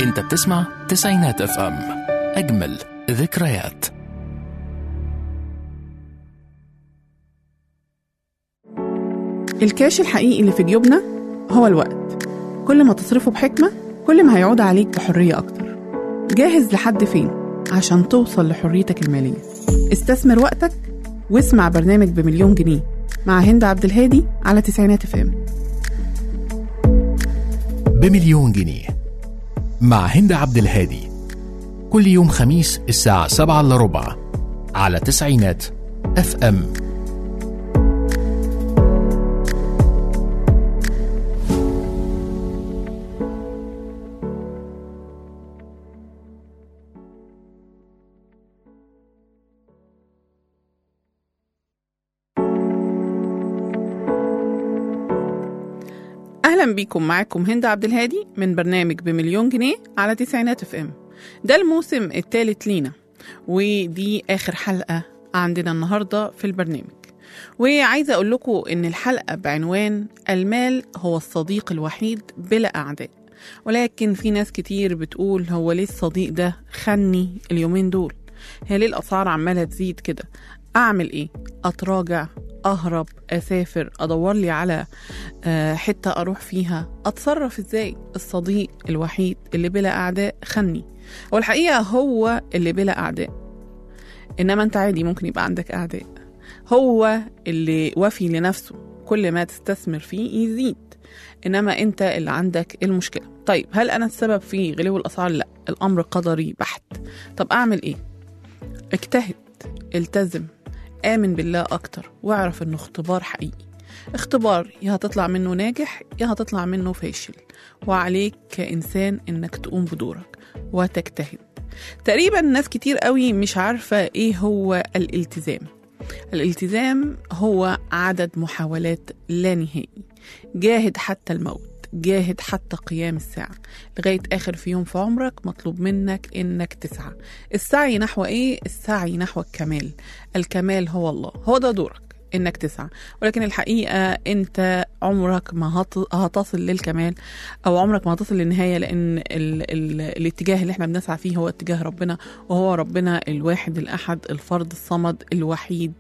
انت بتسمع تسعينات اف ام، اجمل ذكريات. الكاش الحقيقي اللي في جيوبنا هو الوقت. كل ما تصرفه بحكمة كل ما هيعود عليك بحرية أكتر. جاهز لحد فين عشان توصل لحريتك المالية؟ استثمر وقتك واسمع برنامج بمليون جنيه مع هند عبد الهادي على تسعينات اف ام. بمليون جنيه مع هند عبد الهادي، كل يوم خميس الساعة 7:15 على تسعينات اف ام. أهلا بيكم، معاكم هند عبد الهادي من برنامج بمليون جنيه على تسعينات اف ام. ده الموسم الثالث لينا، ودي آخر حلقة عندنا النهاردة في البرنامج. وعايزة أقول لكم إن الحلقة بعنوان المال هو الصديق الوحيد بلا أعداء. ولكن في ناس كتير بتقول هو ليه الصديق ده خني اليومين دول؟ هي ليه الأسعار عمالة تزيد كده؟ أعمل إيه؟ أتراجع؟ أهرب؟ أسافر؟ أدور لي على حتة أروح فيها؟ أتصرف إزاي؟ الصديق الوحيد اللي بلا أعداء خني. والحقيقة هو اللي بلا أعداء، إنما أنت عادي ممكن يبقى عندك أعداء. هو اللي وفي لنفسه، كل ما تستثمر فيه يزيد، إنما أنت اللي عندك المشكلة. طيب هل أنا السبب في غلو الأسعار؟ لا، الأمر قدري بحت. طب أعمل إيه؟ اجتهد، التزم، آمن بالله أكتر، واعرف إنه اختبار حقيقي. اختبار يا هتطلع منه ناجح يا هتطلع منه فاشل، وعليك كإنسان إنك تقوم بدورك وتجتهد. تقريبا ناس كتير قوي مش عارفة إيه هو الالتزام. الالتزام هو عدد محاولات لا نهائي. جاهد حتى الموت، جاهد حتى قيام الساعة، لغاية آخر في يوم في عمرك مطلوب منك إنك تسعى. السعي نحو إيه؟ السعي نحو الكمال. الكمال هو الله، هو ده دورك إنك تسعى. ولكن الحقيقة أنت عمرك ما هتصل للكمال، أو عمرك ما هتصل للنهاية، لأن الاتجاه اللي احنا بنسعى فيه هو اتجاه ربنا، وهو ربنا الواحد الأحد الفرد الصمد الوحيد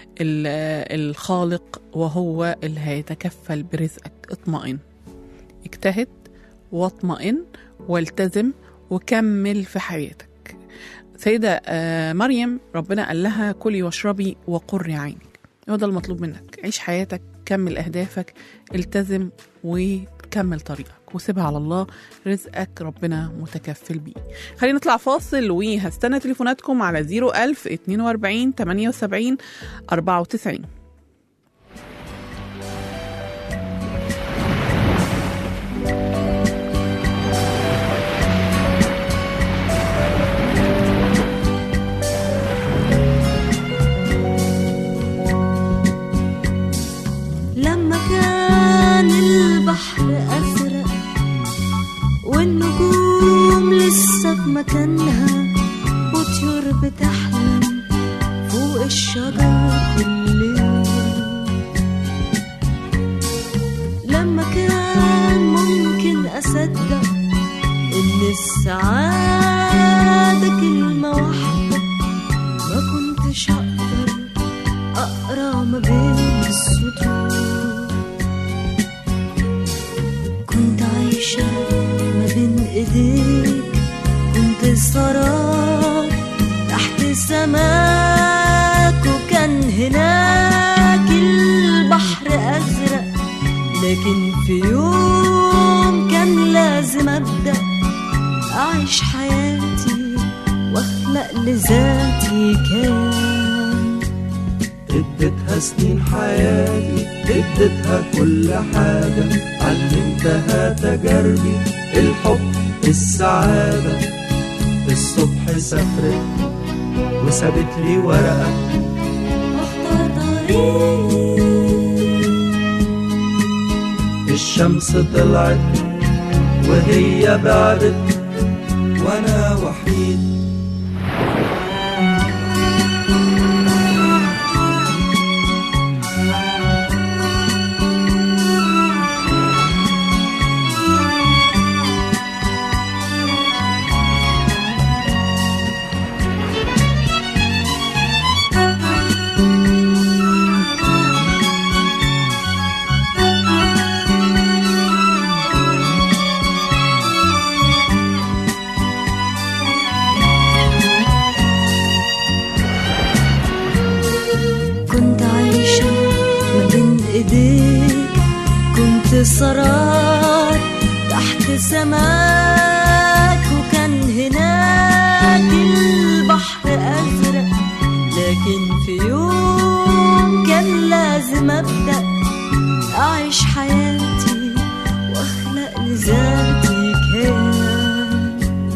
الخالق، وهو اللي هيتكفل برزقك. اطمئن، اجتهد واطمئن والتزم وكمل في حياتك. سيدة مريم ربنا قال لها كلي واشربي وقري عينك. هو ده المطلوب منك. عيش حياتك، كمل أهدافك، التزم وكمل طريقك وسيبها على الله. رزقك ربنا متكفل بيه. خلينا نطلع فاصل، وهستنى تليفوناتكم على 01000 42 78 94. لما كان البحر أزرق والنجوم لسه في مكانها، وطيور بتحلم فوق الشجر كل يوم. لما كان ممكن أصدق إن السعادة كلمة واحدة، ما كنتش أقدر أقرأ ما بين السطور. كنت عايشة ما بين ايديك، كنت سهران تحت سماك، وكان هناك البحر أزرق. لكن في يوم كان لازم أبدأ أعيش حياتي وأخلق لذاتي. كان اديتها سنين حياتي، اديتها كل حاجة، علمتها تجاربي، الحب، السعادة. الصبح سافرت وسابت لي ورقة اختار طريق. الشمس طلعت وهي بعدت وانا وحيد. انتصارات تحت سماك، وكان هناك البحر أزرق. لكن في يوم كان لازم أبدأ أعيش حياتي وأخلق لذاتي كيان.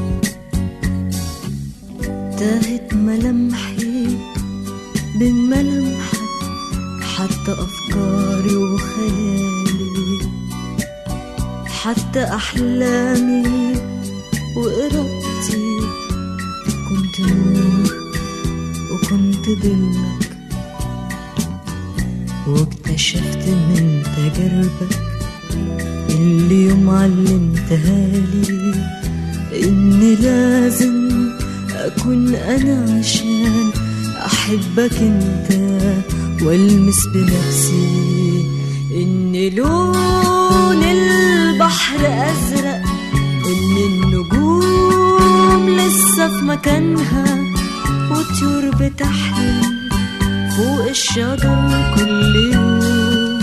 تاهت ملامحي بين ملامحك، حتى أفكاري وخيالي، حتى أحلامي وإرادتي. كنت نور وكنت ظلك، واكتشفت من تجاربك اللي يوم علمتها لي إني لازم أكون أنا عشان أحبك أنت والمس بنفسي. إن لون البحر أزرق، إن النجوم لسه في مكانها، وطيور بتحلم فوق الشجر كل يوم.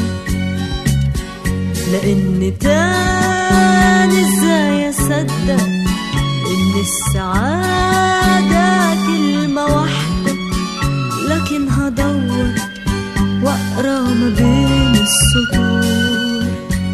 لأن تاني ازاي أصدق إن السعادة كلمة واحدة، لكن هدور وأقرأ ما بين السطور.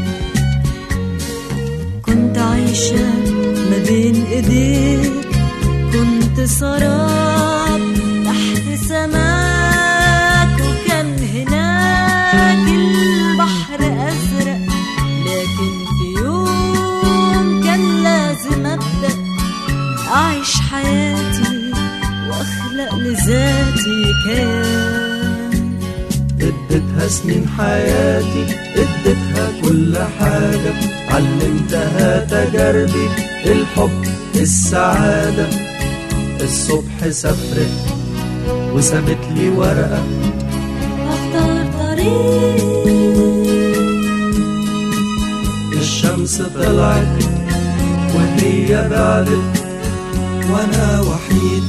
كنت عايشة ما بين إيديك، كنت سراب تحت سماك، وكان هناك البحر أزرق. لكن في يوم كان لازم أبدأ أعيش حياتي وأخلق لذاتي كيان. اديتها سنين حياتي، اديتها كل حاجة، علمتها تجاربي، الحب السعادة. الصبح سافرت وسابت لي ورقة، أختار طريق. الشمس طلعت وهي بعدت وأنا وحيد.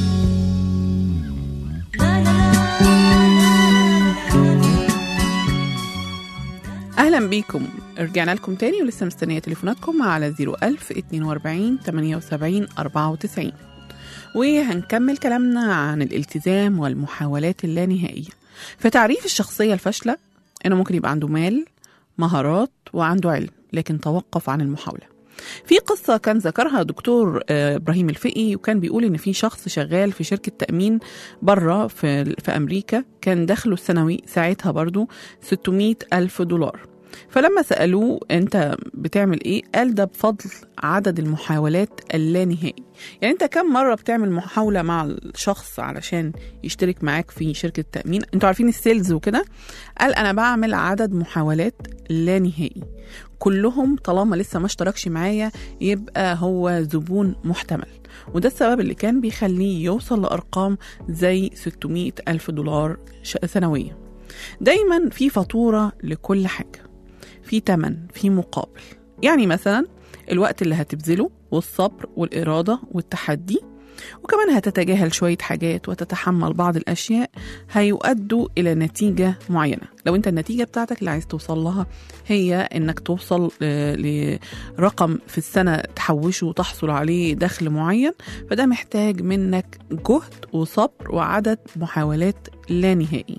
أهلا بيكم، رجعنا لكم تاني ولسه مستنية تليفوناتكم على 01000 42 78 94. وهنكمل كلامنا عن الالتزام والمحاولات اللانهائية. فتعريف الشخصية الفاشلة إنه ممكن يبقى عنده مال، مهارات، وعنده علم، لكن توقف عن المحاولة. في قصة كان ذكرها دكتور إبراهيم الفقي، وكان بيقول إن في شخص شغال في شركة تأمين برا في أمريكا، كان دخله السنوي ساعتها برضو $600,000. فلما سألوه أنت بتعمل إيه؟ قال ده بفضل عدد المحاولات اللانهائي. يعني أنت كم مرة بتعمل محاولة مع الشخص علشان يشترك معاك في شركة تأمين؟ أنتوا عارفين السيلز وكده. قال أنا بعمل عدد محاولات لانهائي، كلهم طالما لسه ما اشتركش معايا يبقى هو زبون محتمل. وده السبب اللي كان بيخليه يوصل لأرقام زي $600,000 سنويا. دايما في فاتورة لكل حاجة، في تمن، في مقابل. يعني مثلا الوقت اللي هتبذله والصبر والإرادة والتحدي، وكمان هتتجاهل شوية حاجات وتتحمل بعض الأشياء، هيؤدوا إلى نتيجة معينة. لو أنت النتيجة بتاعتك اللي عايز توصل لها هي أنك توصل لرقم في السنة تحوشه وتحصل عليه دخل معين، فده محتاج منك جهد وصبر وعدد محاولات لا نهائي.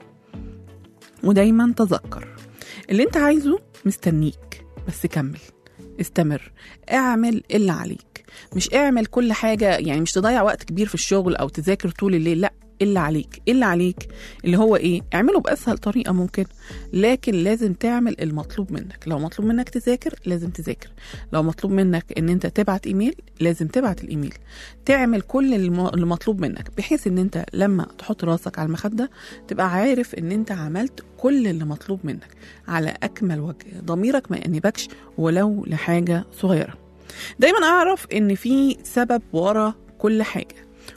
ودايما تذكر اللي انت عايزه مستنيك، بس كمل، استمر، اعمل اللي عليك. مش اعمل كل حاجة، يعني مش تضيع وقت كبير في الشغل او تذاكر طول الليل، لا، اللي عليك. اللي عليك اللي هو ايه؟ اعمله بأسهل طريقة ممكن، لكن لازم تعمل المطلوب منك. لو مطلوب منك تذاكر لازم تذاكر، لو مطلوب منك ان انت تبعت ايميل لازم تبعت الايميل. تعمل كل اللي مطلوب منك، بحيث ان انت لما تحط راسك على المخدة تبقى عارف ان انت عملت كل اللي مطلوب منك على اكمل وجه، ضميرك ما يأنبكش ولو لحاجة صغيرة. دايما اعرف ان في سبب ورا كل حاجة،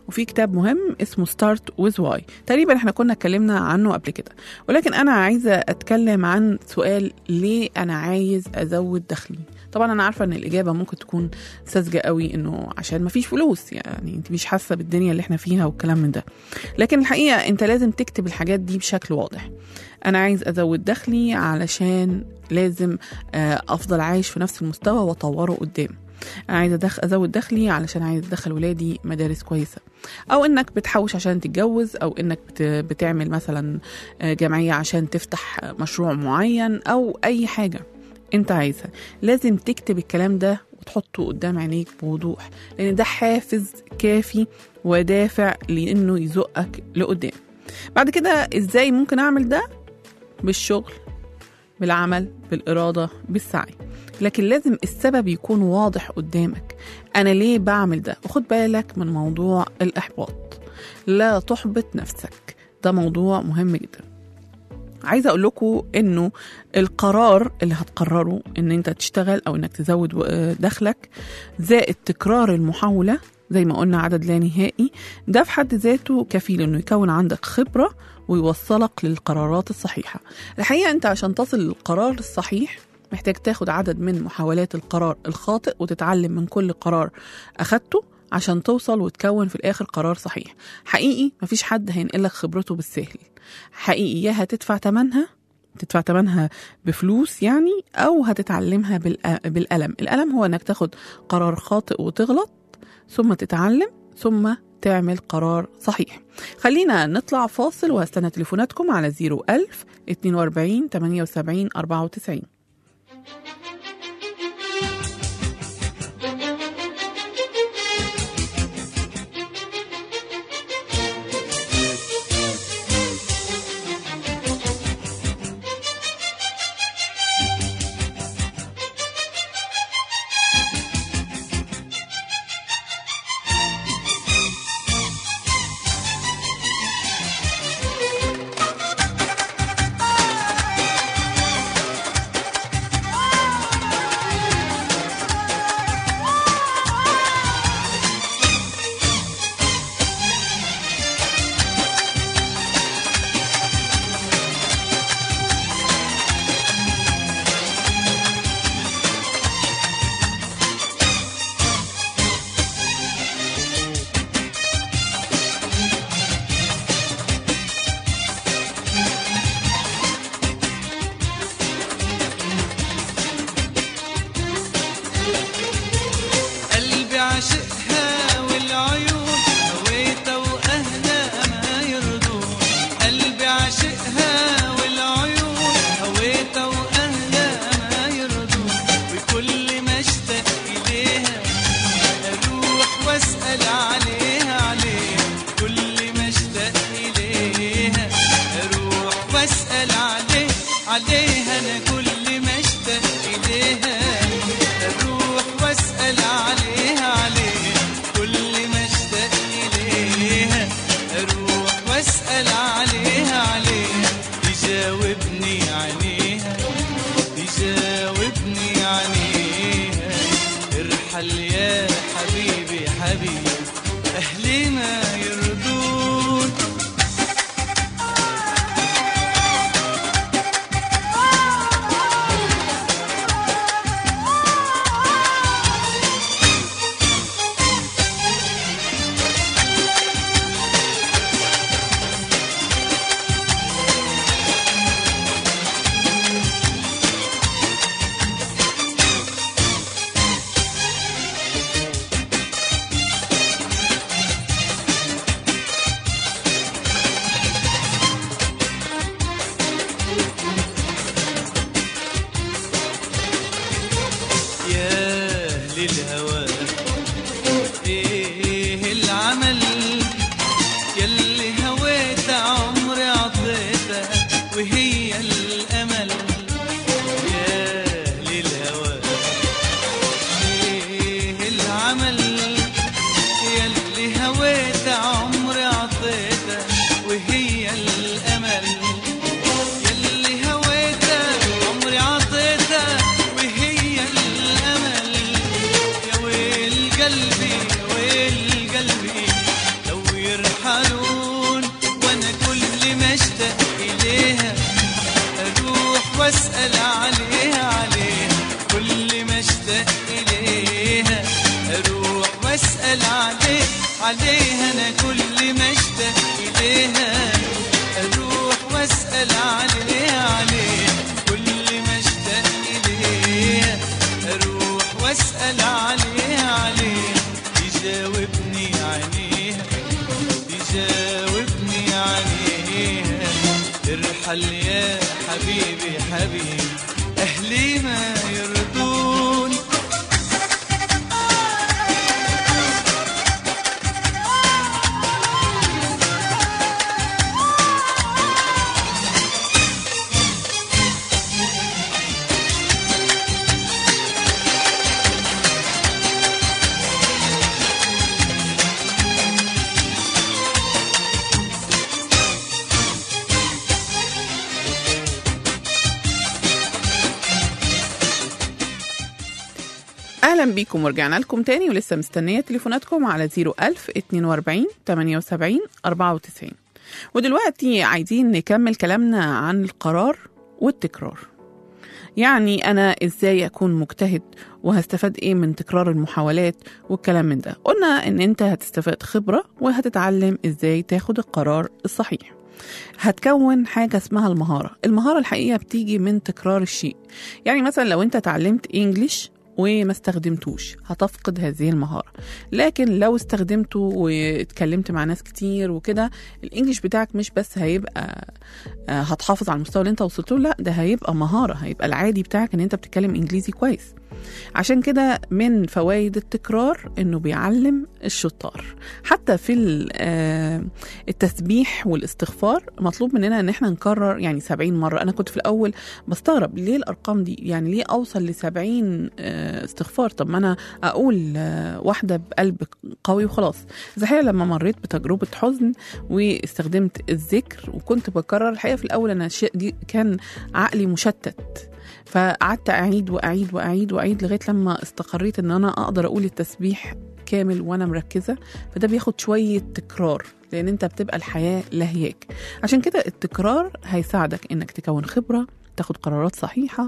وفي كتاب مهم اسمه Start with Why. تقريبا احنا كنا اتكلمنا عنه قبل كده، ولكن أنا عايزة أتكلم عن سؤال: ليه أنا عايز أزود دخلي؟ طبعا أنا عارفة إن الإجابة ممكن تكون ساذجة قوي، إنه عشان مفيش فلوس، يعني أنت مش حاسة بالدنيا اللي احنا فيها والكلام من ده. لكن الحقيقة أنت لازم تكتب الحاجات دي بشكل واضح. أنا عايز أزود دخلي علشان لازم أفضل عايش في نفس المستوى وأطوره قدام. أنا عايز أزود دخلي علشان عايز أدخل ولادي مدارس كويسة، أو إنك بتحوش عشان تتجوز، أو إنك بتعمل مثلا جمعية عشان تفتح مشروع معين، أو أي حاجة أنت عايزها. لازم تكتب الكلام ده وتحطه قدام عينيك بوضوح، لأن ده حافز كافي ودافع لأنه يزقك لقدام. بعد كده إزاي ممكن أعمل ده؟ بالشغل، بالعمل، بالإرادة، بالسعي. لكن لازم السبب يكون واضح قدامك، أنا ليه بعمل ده؟ وخد بالك من موضوع الإحباط، لا تحبط نفسك، ده موضوع مهم جدا. عايزة أقول لكم إنه القرار اللي هتقرره إن أنت تشتغل أو إنك تزود دخلك زائد تكرار المحاولة زي ما قلنا عدد لا نهائي، ده في حد ذاته كفيل إنه يكون عندك خبرة ويوصلك للقرارات الصحيحة. الحقيقة أنت عشان تصل للقرار الصحيح محتاج تاخد عدد من محاولات القرار الخاطئ وتتعلم من كل قرار أخدته عشان توصل وتكون في الآخر قرار صحيح. حقيقي مفيش حد هينقلك خبرته بالسهل. حقيقي يا هتدفع تمنها بفلوس يعني، أو هتتعلمها بالألم. الألم هو أنك تاخد قرار خاطئ وتغلط، ثم تتعلم، ثم تعمل قرار صحيح. خلينا نطلع فاصل وهستنى تليفوناتكم على 01000 42 78 94. حبيبي حبيبي أهلي ما يردون. أهلا بيكم ورجعنا لكم تاني، ولسه مستنية تليفوناتكم على 01000 42 78 94. ودلوقتي عايزين نكمل كلامنا عن القرار والتكرار. يعني أنا إزاي أكون مجتهد وهستفاد إيه من تكرار المحاولات والكلام من ده. قلنا إن أنت هتستفاد خبرة وهتتعلم إزاي تاخد القرار الصحيح. هتكون حاجة اسمها المهارة الحقيقة بتيجي من تكرار الشيء. يعني مثلا لو أنت تعلمت إنجليش وما استخدمتوش هتفقد هذه المهارة، لكن لو استخدمته واتكلمت مع ناس كتير وكده الانجليش بتاعك مش بس هيبقى هتحافظ على المستوى اللي انت وصلت له، لا ده هيبقى مهارة، هيبقى العادي بتاعك ان انت بتتكلم انجليزي كويس. عشان كده من فوائد التكرار انه بيعلم الشطار. حتى في التسبيح والاستغفار مطلوب مننا ان احنا نكرر يعني 70 مرة. انا كنت في الاول بستغرب ليه الارقام دي، يعني ليه اوصل ل70 استغفار؟ طب ما انا اقول واحدة بقلب قوي وخلاص. الحقيقة لما مريت بتجربة حزن واستخدمت الذكر وكنت بكرر، الحقيقة في الاول انا كان عقلي مشتت، فقعدت أعيد وأعيد وأعيد وأعيد لغاية لما استقريت أن أنا أقدر أقول التسبيح كامل وأنا مركزة. فده بياخد شوية تكرار لأن أنت بتبقى الحياة لهياك. عشان كده التكرار هيساعدك أنك تكون خبرة، تاخد قرارات صحيحة،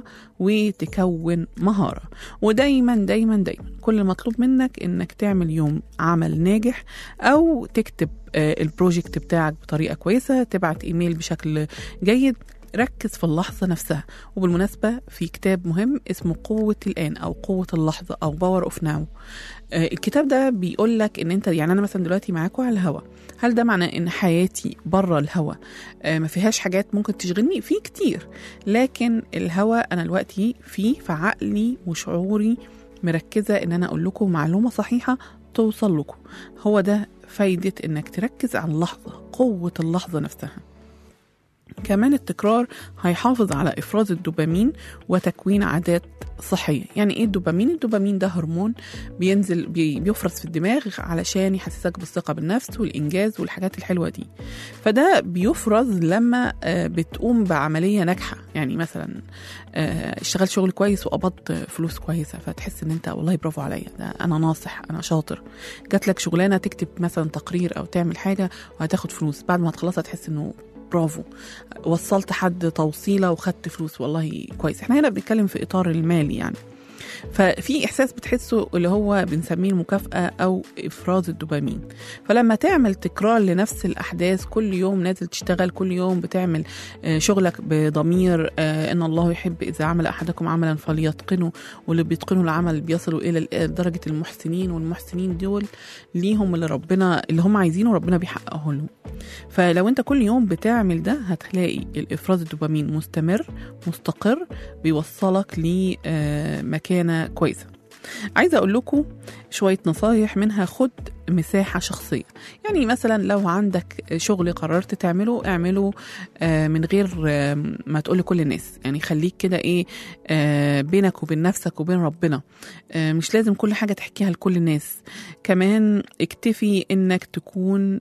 وتكون مهارة. ودايما دايما دايما كل مطلوب منك أنك تعمل يوم عمل ناجح، أو تكتب البروجكت بتاعك بطريقة كويسة، تبعت إيميل بشكل جيد. ركز في اللحظة نفسها. وبالمناسبة في كتاب مهم اسمه قوة الآن أو قوة اللحظة أو باور اوف ناو. الكتاب ده بيقول لك ان انت، يعني انا مثلا دلوقتي معاكوا على الهوا، هل ده معناه ان حياتي بره الهوا ما فيهاش حاجات ممكن تشغلني؟ في كتير، لكن الهوا انا دلوقتي فيه، فعقلي وشعوري مركزة ان انا اقول لكم معلومة صحيحة توصل لكم. هو ده فايدة انك تركز على اللحظة، قوة اللحظة نفسها. كمان التكرار هيحافظ على إفراز الدوبامين وتكوين عادات صحية. يعني إيه الدوبامين؟ الدوبامين ده هرمون بينزل بيفرز في الدماغ علشان يحسسك بالثقة بالنفس والإنجاز والحاجات الحلوة دي. فده بيفرز لما بتقوم بعملية ناجحة. يعني مثلا اشتغلت شغل كويس وقبضت فلوس كويسة، فتحس ان انت والله برافو عليا، ده انا ناصح، انا شاطر. جات لك شغلانة تكتب مثلا تقرير او تعمل حاجة وهتاخد فلوس، بعد ما تخلصها تحس انه برافو، وصلت حد توصيلة وخدت فلوس، والله كويس. احنا هنا بنتكلم في إطار المالي يعني. ففي إحساس بتحسه اللي هو بنسميه المكافأة أو إفراز الدوبامين. فلما تعمل تكرار لنفس الأحداث كل يوم، نازل تشتغل كل يوم، بتعمل شغلك بضمير، إن الله يحب إذا عمل أحدكم عملا فليتقنه، واللي بيتقنوا العمل بيصلوا إلى درجة المحسنين، والمحسنين دول ليهم اللي هم عايزينه ربنا بيحققه لهم. فلو انت كل يوم بتعمل ده هتلاقي الإفراز الدوبامين مستمر مستقر، بيوصلك لمكانة كويسة. عايزة أقول لكم شوية نصايح، منها خد مساحة شخصية. يعني مثلا لو عندك شغل قررت تعمله، اعمله من غير ما تقول لكل الناس. يعني خليك كده ايه بينك وبين نفسك وبين ربنا، مش لازم كل حاجة تحكيها لكل الناس. كمان اكتفي انك تكون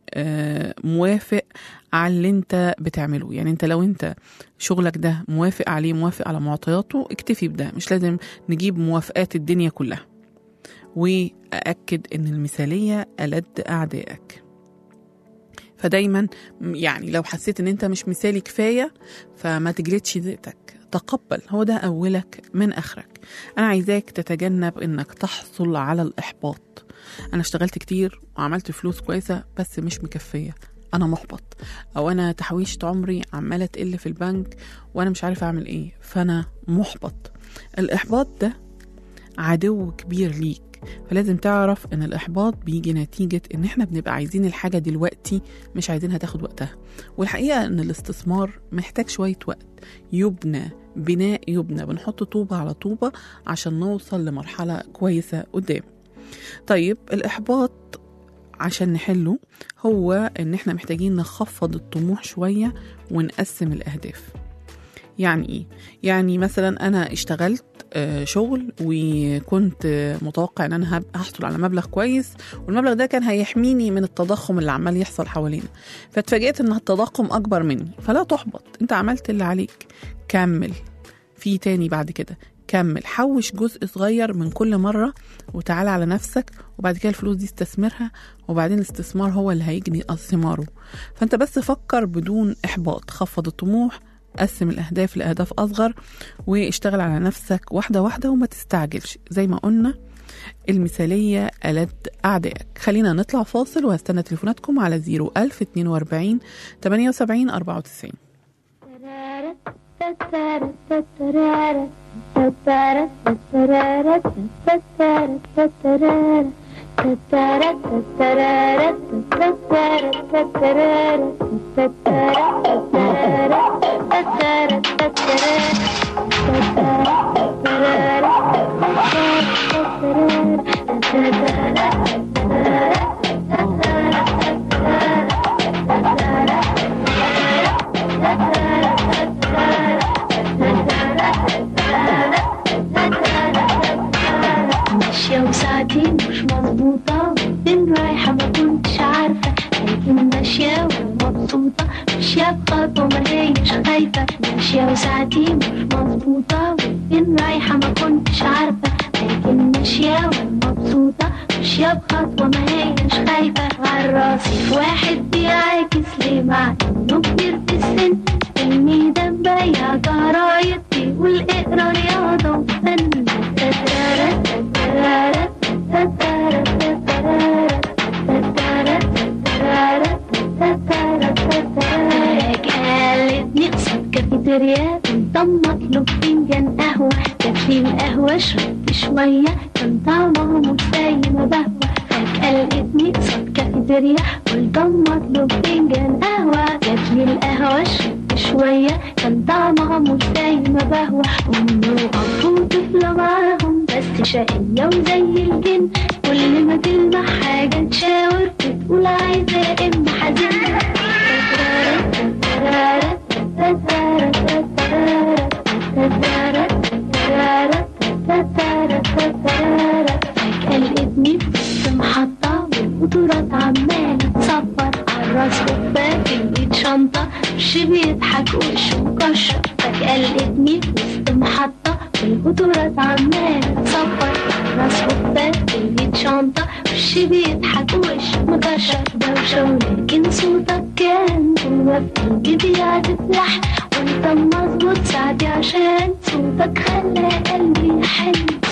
موافق على اللي انت بتعمله. يعني انت لو انت شغلك ده موافق عليه، موافق على معطياته، اكتفي بده، مش لازم نجيب موافقات الدنيا كلها. وأأكد ان المثالية ألد أعدائك. فدايما يعني لو حسيت ان انت مش مثالي كفاية فما تجلدش ذاتك، تقبل، هو ده أولك من آخرك. أنا عايزاك تتجنب انك تحصل على الإحباط. أنا اشتغلت كتير وعملت فلوس كويسة بس مش مكفية، أنا محبط. أو أنا تحويشت عمري عمالة تقل في البنك وأنا مش عارف أعمل إيه، فأنا محبط. الإحباط ده عدو كبير ليك، فلازم تعرف ان الاحباط بيجي نتيجة ان احنا بنبقى عايزين الحاجة دلوقتي، مش عايزينها تاخد وقتها. والحقيقة ان الاستثمار محتاج شوية وقت، يبنى بنحط طوبة على طوبة عشان نوصل لمرحلة كويسة قدام. طيب الإحباط عشان نحله هو ان احنا محتاجين نخفض الطموح شوية ونقسم الأهداف. يعني ايه؟ يعني مثلا انا اشتغلت شغل وكنت متوقع ان انا هحصل على مبلغ كويس، والمبلغ ده كان هيحميني من التضخم اللي عمال يحصل حوالينا، فاتفاجئت ان التضخم اكبر مني. فلا تحبط، انت عملت اللي عليك، كمل في تاني بعد كده، كمل، حوش جزء صغير من كل مرة وتعالى على نفسك، وبعد كده الفلوس دي استثمرها، وبعدين الاستثمار هو اللي هيجني ثماره. فانت بس فكر بدون احباط، خفض الطموح، قسم الأهداف لأهداف أصغر، واشتغل على نفسك واحدة واحدة وما تستعجلش. زي ما قلنا المثالية ألد أعدائك. خلينا نطلع فاصل وهستنى تليفوناتكم على 01042 78 94. ماشية وساعتي مش مظبوطة، وفين رايحة ما كنتش عارفة، لكن ماشية ومبسوطة، ماشية بخطوة ما هيش خايفة. ماشية وساعتي مش مظبوطة، وفين رايحة ما كنتش عارفة، لكن ماشية ومبسوطة، ماشية بخطوة ما هيش خايفة. عالراسي في واحد بيعاكس ليه مع انه كبير في السن، الميدان بيع جرايد بيقول اقرا رياضة وفن. قالتني قصد كافيتيريا كنت مطلوب فنجان قهوة، جاتلي القهوة شربت شوية كان طعمها مش زي ما بهوى. قالتني قصد كافيتيريا كنت مطلوب فنجان قهوة، جاتلي القهوة شربت شوية كان طعمها مش زي ما بهوى. أمي وأبو طفلة معاهم بس شقية وزي الجن، كل ما تلمح حاجة تشاور تقول عايزة أم حزين. قلبني في وسط محطة والقطورات عمالة تصفر، عالراس كوباية البيت شنطة وش بيضحك وشه مكشر. قلبني في وسط محطة والقطورات عمالة تصفر، عالراس كوباية البيت شنطة وش بيضحك وشه مكشر. دوشة ولكن صوتك كان جوا في قلبي بيعزف لحن، وانت مظبوط ساعتي عشان صوتك خلى قلبي يحن.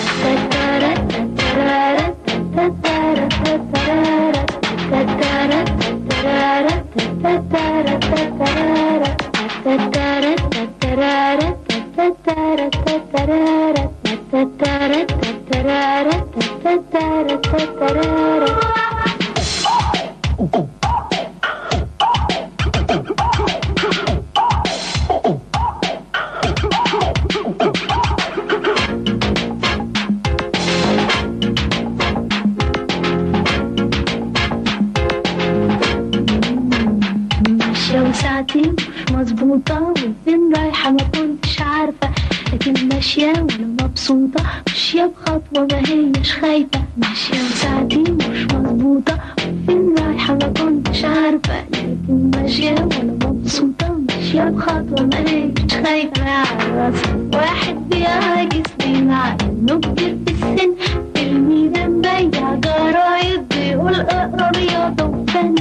ساعتي مش مظبوطة، وفين رايحة ما كنتش عارفة، لكن ماشية وانا مبسوطة، ماشية بخطوة ما هيش خايفة. ماشية وساعتي مش مظبوطة، وفين رايحة ما كنتش عارفة، لكن ماشية وانا مبسوطة، ماشية بخطوة ما هيش خايفة. عالراسي واحد بيعاكس لي مع انه كبير في السن، في الميدان بيع جرايد بيقول اقرا رياضة وفن.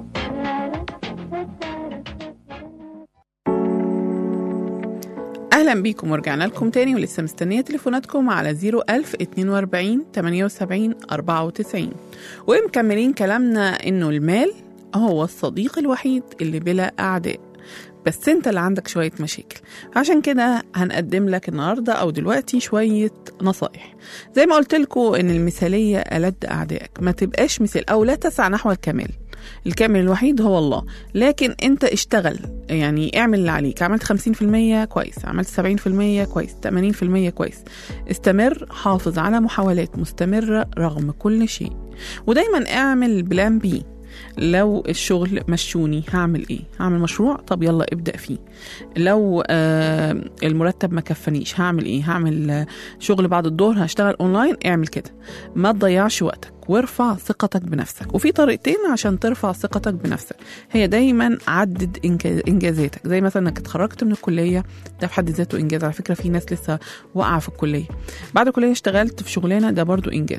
أهلا أهلا بيكم ورجعنا لكم تاني، ولسه مستنية تليفوناتكم على 01042 78 94. ومكملين كلامنا إنه المال هو الصديق الوحيد اللي بلا أعداء، بس انت اللي عندك شوية مشاكل. عشان كده هنقدم لك النهاردة أو دلوقتي شوية نصائح. زي ما قلت لكم إن المثالية ألد أعدائك، ما تبقاش مثال أو لا تسعى نحو الكمال. الكامل الوحيد هو الله، لكن انت اشتغل، يعني اعمل اللي عليك. عملت 50% كويس، عملت 70% كويس، 80% كويس. استمر، حافظ على محاولات مستمرة رغم كل شيء، ودايما اعمل بلان بي. لو الشغل مشوني هعمل ايه؟ هعمل مشروع، طب يلا ابدأ فيه. لو المرتب ما كفنيش هعمل ايه؟ هعمل شغل بعد الظهر، هشتغل اونلاين. اعمل كده، ما تضيعش وقتك وارفع ثقتك بنفسك. وفي طريقتين عشان ترفع ثقتك بنفسك، هي دايما عدد انجازاتك. زي مثلا انك اتخرجت من الكليه، ده في حد ذاته انجاز. على فكره في ناس لسه واقعه في الكليه، بعد الكليه اشتغلت في شغلانه، ده برضو انجاز.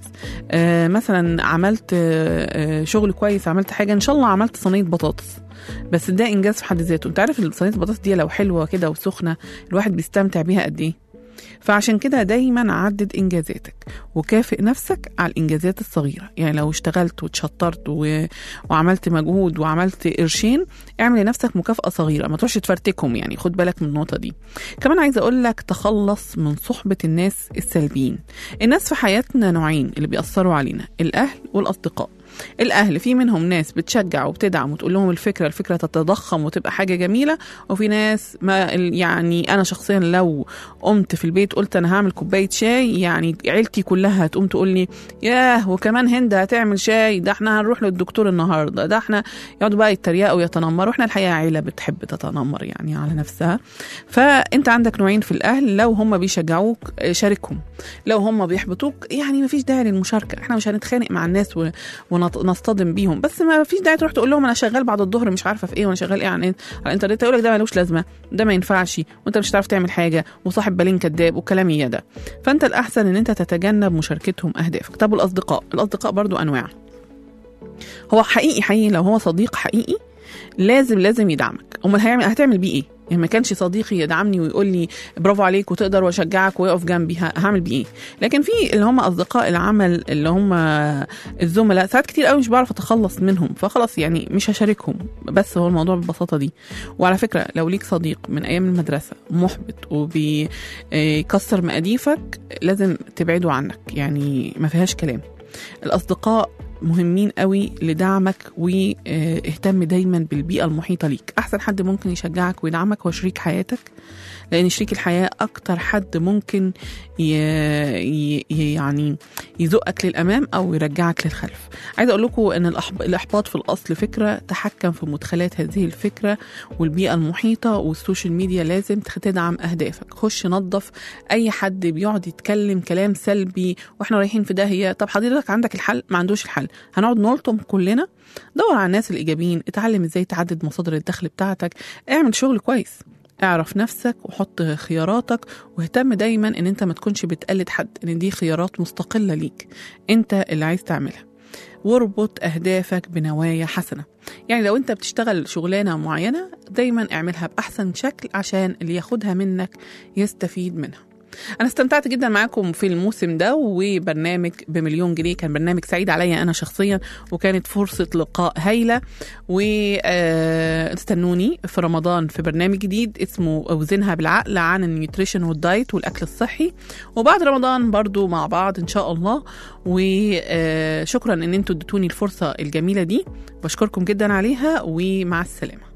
مثلا عملت شغل كويس، عملت حاجه، ان شاء الله عملت صينيه بطاطس، بس ده انجاز في حد ذاته. انت عارف صينيه البطاطس دي لو حلوه كده وسخنه الواحد بيستمتع بيها قد ايه؟ فعشان كده دايما عدد انجازاتك وكافئ نفسك على الانجازات الصغيره. يعني لو اشتغلت وتشطرت وعملت مجهود وعملت قرشين، اعمل لنفسك مكافاه صغيره، ما تروحش تفرتكهم. يعني خد بالك من النقطه دي. كمان عايزه اقول لك تخلص من صحبه الناس السلبيين. الناس في حياتنا نوعين اللي بيأثروا علينا، الاهل والاصدقاء. الاهل في منهم ناس بتشجع وبتدعم وتقول لهم الفكره تتضخم وتبقى حاجه جميله، وفي ناس ما يعني انا شخصيا لو قمت في البيت قلت انا هعمل كوبايه شاي، يعني عيلتي كلها هتقوم تقول لي ياه وكمان هند هتعمل شاي، ده احنا هنروح للدكتور النهارده، ده احنا يقعدوا بقى يتريقوا ويتنمروا. احنا الحقيقه عيله بتحب تتنمر يعني على نفسها. فانت عندك نوعين في الاهل، لو هم بيشجعوك شاركهم، لو هم بيحبطوك يعني مفيش داعي للمشاركه. احنا مش هنتخانق مع الناس ونصطدم بيهم، بس ما فيش داعي تروح تقول لهم انا شغال بعد الظهر مش عارفه في ايه وانا شغال ايه على الانترنت. يقول لك ده ملوش لازمه، ده ما ينفعش، وانت مش هتعرف تعمل حاجه، وصاحب بالين كذاب وكلام ده. فانت الاحسن ان انت تتجنب مشاركتهم اهدافك. طب الاصدقاء برضو انواع. هو حقيقي لو هو صديق حقيقي لازم يدعمك. امال هتعمل بيه ايه؟ يعني ما كانش صديقي يدعمني ويقول لي برافو عليك وتقدر واشجعك ويقف جنبي، هعمل بيه ايه؟ لكن في اللي هم اصدقاء العمل، اللي هم الزملاء، ساعات كتير قوي مش بعرف اتخلص منهم، فخلاص يعني مش هشاركهم. بس هو الموضوع بالبساطه دي. وعلى فكره لو ليك صديق من ايام المدرسه محبط وبيكسر مقاديفك، لازم تبعده عنك، يعني ما فيهاش كلام. الاصدقاء مهمين قوي لدعمك، واهتم دايما بالبيئة المحيطة ليك. أحسن حد ممكن يشجعك ويدعمك هو شريك حياتك، لأن شريك الحياة أكتر حد ممكن يعني يزقك للأمام أو يرجعك للخلف. عايزة أقول لكم أن الإحباط في الأصل فكرة، تحكم في مدخلات هذه الفكرة والبيئة المحيطة والسوشيال ميديا. لازم تدعم أهدافك. خش نظف أي حد بيقعد يتكلم كلام سلبي وإحنا رايحين في داهية. طب حضرتك عندك الحل؟ ما عندوش الحل. هنقعد نلطم كلنا؟ دور على الناس الإيجابيين، اتعلم إزاي تعدد مصادر الدخل بتاعتك، اعمل شغل كويس، اعرف نفسك وحط خياراتك، واهتم دايما ان انت ما تكونش بتقلد حد، ان دي خيارات مستقلة ليك انت اللي عايز تعملها. واربط اهدافك بنوايا حسنة. يعني لو انت بتشتغل شغلانة معينة دايما اعملها بأحسن شكل عشان اللي ياخدها منك يستفيد منها. أنا استمتعت جدا معاكم في الموسم ده، وبرنامج بمليون جنيه كان برنامج سعيد عليا أنا شخصيا، وكانت فرصة لقاء هايلة. واستنوني في رمضان في برنامج جديد اسمه أوزنها بالعقل، عن النيوتريشن والدايت والأكل الصحي. وبعد رمضان برضو مع بعض إن شاء الله. وشكرا إن انتوا ادتوني الفرصة الجميلة دي، بشكركم جدا عليها، ومع السلامة.